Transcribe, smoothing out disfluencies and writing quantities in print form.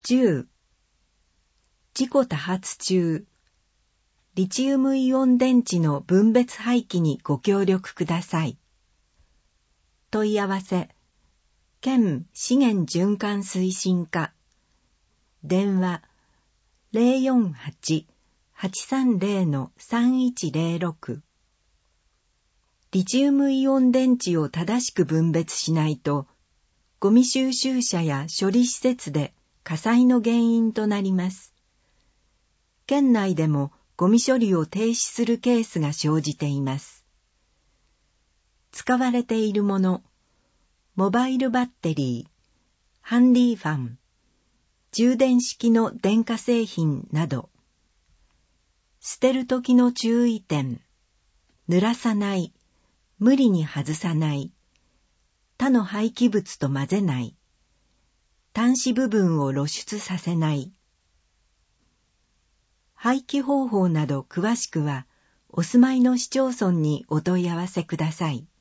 10、事故多発中、リチウムイオン電池の分別廃棄にご協力ください。問い合わせ、県資源循環推進課、電話048-830-3106。リチウムイオン電池を正しく分別しないと、ゴミ収集車や処理施設で火災の原因となります。県内でもゴミ処理を停止するケースが生じています。使われているもの、モバイルバッテリー、ハンディファン、充電式の電化製品など、捨てるときの注意点、濡らさない、無理に外さない、他の廃棄物と混ぜない、端子部分を露出させない。廃棄方法など詳しくは、お住まいの市町村にお問い合わせください。